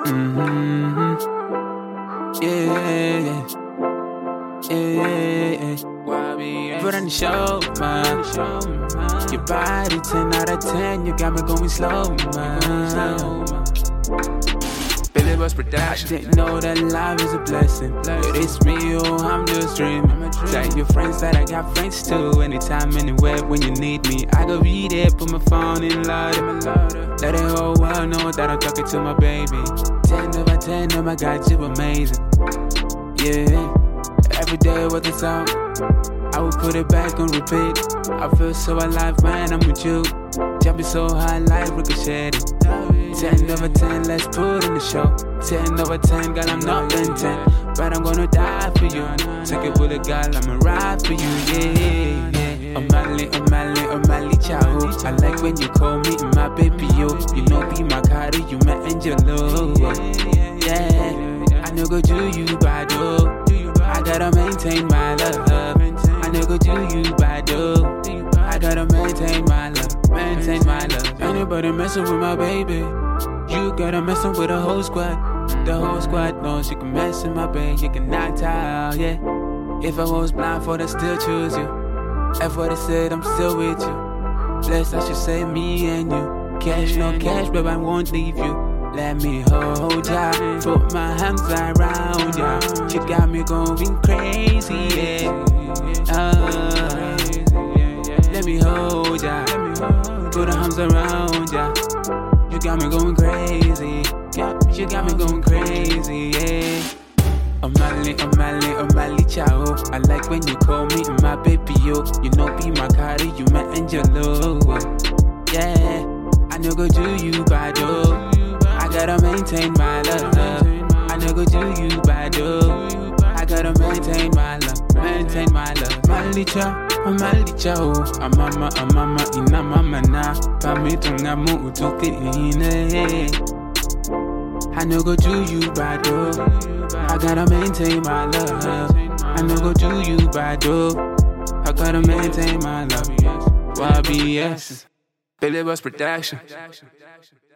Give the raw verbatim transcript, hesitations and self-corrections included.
Mm-hmm. Yeah, yeah, yeah. Put on the show, man. Your body ten out of ten, you got me going slow, man. Billy Boss Production. I didn't know that life is a blessing, but it's real, I'm just dreaming. Tell your friends that I got friends too. Anytime, anywhere, when you need me, I go be there. Put my phone in louder, let the whole world know that I'm talking to my baby. Ten over ten, oh my God, you amazing. Yeah, every day with the song, I will put it back on repeat. I feel so alive when I'm with you. Jumping so high like ricocheting. Ten over ten, let's put in the show. Ten over ten, girl, I'm not in ten, but I'm gonna die for you. Take it with a girl, I'ma ride for you, yeah, yeah. O'Malley, O'Malley, O'Malley, ciao. I like when you call me my baby, yo. You know be my cardi, you my angel, yeah. I know go do you bad, though. I gotta maintain my love. I know go do you bad, though. I gotta maintain my love, maintain my love. Anybody messing with my baby, you gotta mess with the whole squad. The whole squad knows you can mess with my baby, you can knock out, yeah. If I was blindfolded, I'd still choose you. F what I said, I'm still with you. Blessed, I should say me and you. Cash, no cash, but I won't leave you. Let me hold ya, put my hands around ya. You got me going crazy, yeah. Uh, let me hold ya, put the arms around ya. You got me going crazy, you got me going crazy, yeah. O'Malley, O'Malley, O'Malley, ciao. I like when you call me my baby, yo. You know be my cardi, you my angel, yeah. I know go do you bad, yo. I gotta maintain my love. I know go do you bad, yo. I gotta maintain my love, maintain my love. O'Malley, ciao, O'Malley, ciao. I'm mama, I'm mama, ina mama na. Pamitonga mu utuke ine. I know go do you bad, yo. I gotta maintain my love. I know go do you bad, yo. I gotta maintain my love. Y B S, Billy Boss Production.